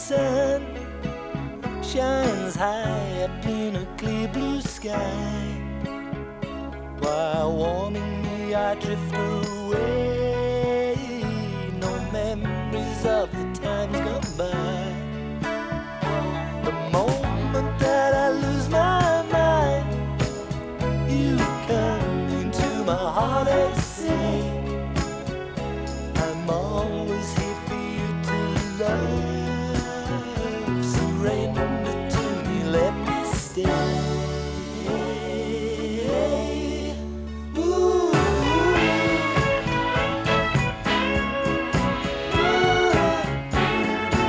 sun shines high up in a clear blue sky. While warming me, I drift away